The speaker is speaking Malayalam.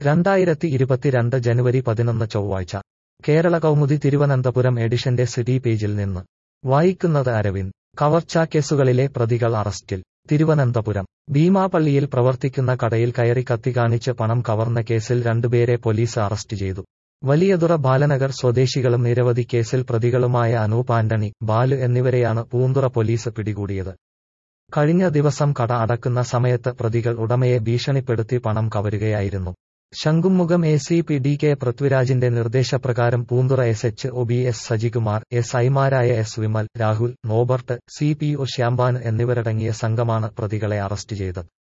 2022 ജനുവരി 11 ചൊവ്വാഴ്ച കേരള കൗമുദി തിരുവനന്തപുരം എഡിഷന്റെ സിറ്റി പേജിൽ നിന്ന് വായിക്കുന്നത് അരവിന്ദ്. കവർച്ചാ കേസുകളിലെ പ്രതികൾ അറസ്റ്റിൽ. തിരുവനന്തപുരം ഭീമാപള്ളിയിൽ പ്രവർത്തിക്കുന്ന കടയിൽ കയറി കത്തി കാണിച്ച് പണം കവർന്ന കേസിൽ രണ്ടുപേരെ പോലീസ് അറസ്റ്റ് ചെയ്തു. വലിയതുറ ബാലനഗർ സ്വദേശികളും നിരവധി കേസിൽ പ്രതികളുമായ അനൂപ് ആന്റണി, ബാലു എന്നിവരെയാണ് പൂന്തുറ പോലീസ് പിടികൂടിയത്. കഴിഞ്ഞ ദിവസം കട അടക്കുന്ന സമയത്ത് പ്രതികൾ ഉടമയെ ഭീഷണിപ്പെടുത്തി പണം കവരുകയായിരുന്നു. ശംഖുമുഖം ACP DK പൃഥ്വിരാജിന്റെ നിർദ്ദേശപ്രകാരം പൂന്തുറ SHO BS സജികുമാർ, SIമാരായ S Vimal, Rahul, Norbert, CPO Shyambhanu എന്നിവരടങ്ങിയ സംഘമാണ് പ്രതികളെ അറസ്റ്റ് ചെയ്തത്.